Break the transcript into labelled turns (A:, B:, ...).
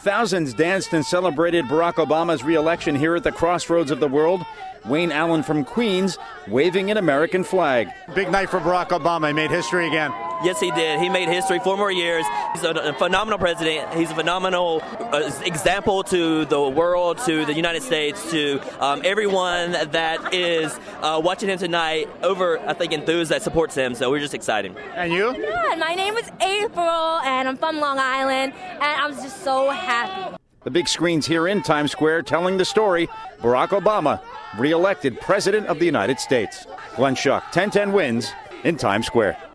A: Thousands danced and celebrated Barack Obama's re-election here at the crossroads of the world. Wayne Allen from Queens waving an American flag.
B: Big night for Barack Obama. He made history again.
C: Yes, he did. He made history 4 more years. He's a phenomenal president. He's a phenomenal example to the world, to the United States, to everyone that is watching him tonight, I think, enthused that supports him. So we're just excited.
B: And you?
D: Yeah, my name is April, and I'm from Long Island, and I'm just so happy.
A: The big screens here in Times Square telling the story. Barack Obama, re-elected President of the United States. Glenn Schuck, 1010 Wins in Times Square.